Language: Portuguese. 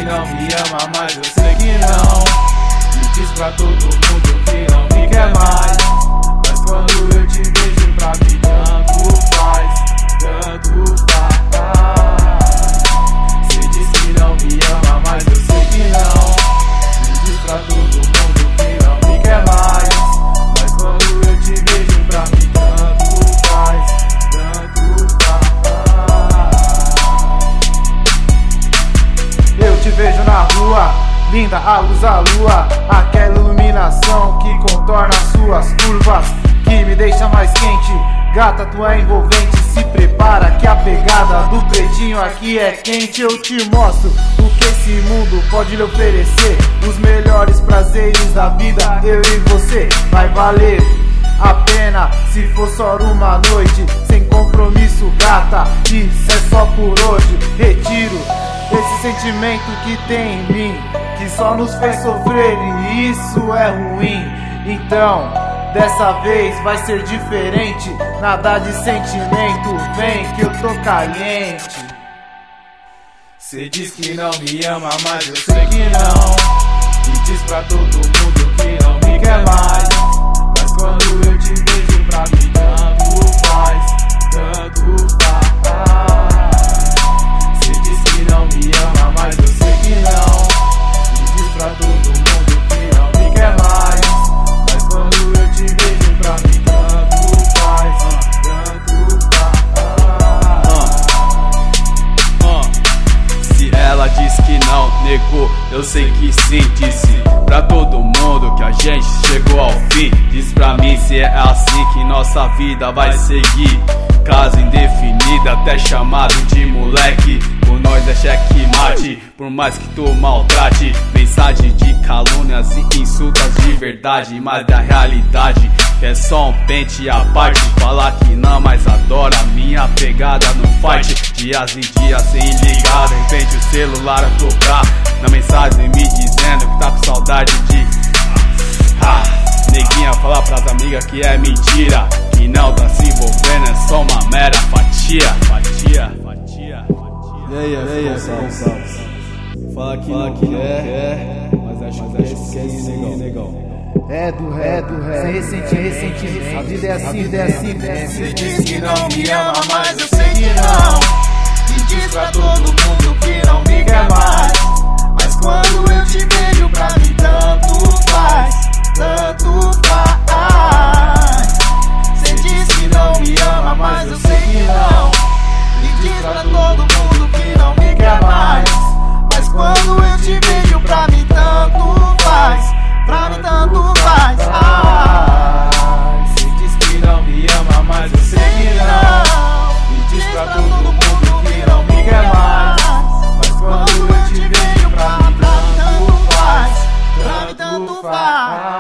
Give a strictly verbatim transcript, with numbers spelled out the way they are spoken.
não me ama, mas eu sei que não. E diz pra todo mundo que não me quer mais. Mas quando eu te vejo pra mim tanto faz, tanto faz. Cê diz que não me ama, mas eu sei que não. E diz pra todo mundo que não me quer mais. Mas quando eu te vejo pra mim tanto faz, tanto faz. Eu te vejo na rua, linda a luz da lua, aquela iluminação que contorna suas curvas, que me deixa mais quente. Gata, tu é envolvente, se prepara que a pegada do pretinho aqui é quente. Eu te mostro o que esse mundo pode lhe oferecer, os melhores prazeres da vida, eu e você. Vai valer a pena se for só uma noite, sem compromisso, gata, isso é só por hoje. Retiro esse sentimento que tem em mim, que só nos fez sofrer e isso é ruim. Então, dessa vez vai ser diferente, nada de sentimento, vem que eu tô caliente. Cê diz que não me ama, mas eu sei que não. E diz pra todo mundo que não me quer mais. Mas quando eu te vejo pra mim tanto faz, tanto faz. Cê diz que não me ama, mas eu sei que não. E diz pra todo mundo que não me quer mais. Mas quando eu te vejo pra mim tanto faz, tanto faz. uh, uh. Se ela diz que não, negou, eu sei que sim. Disse pra todo mundo que a gente chegou ao fim. Diz pra mim se é assim que nossa vida vai seguir. Casa indefinida, até chamado de moleque. Por nós é checkmate, por mais que tu maltrate. Mensagem de calúnias e insultas de verdade, mas da realidade que é só um pente à parte. Falar que não, mas adora minha pegada no fight. Dias e dias sem ligar, de repente o celular a tocar, na mensagem me dizendo que tá com saudade de ah, neguinha fala pras amigas que é mentira, que não tá se envolvendo, é só uma mera fatia. Fatia, fatia. E aí, e aí, Salves? Fala que não quer, mas acho que é sim, negão. É do ré, do ré, sem ressentir, ressentir. A vida é assim, a vida é assim, né? Cê diz que não me ama, mas eu sei que não. E diz pra todo mundo que não me quer mais. Mas quando eu te vejo pra mim tanto faz, tanto faz. Cê diz que não me ama, mas eu sei que não. E diz pra todo mundo que não me quer mais. Mas quando eu te vejo pra mim tanto faz, pra mim tanto faz. Ah, cê diz que não me ama, mas eu sei que não. E diz pra todo mundo que não me quer mais. Mas quando eu te vejo pra mim tanto faz, pra mim tanto faz.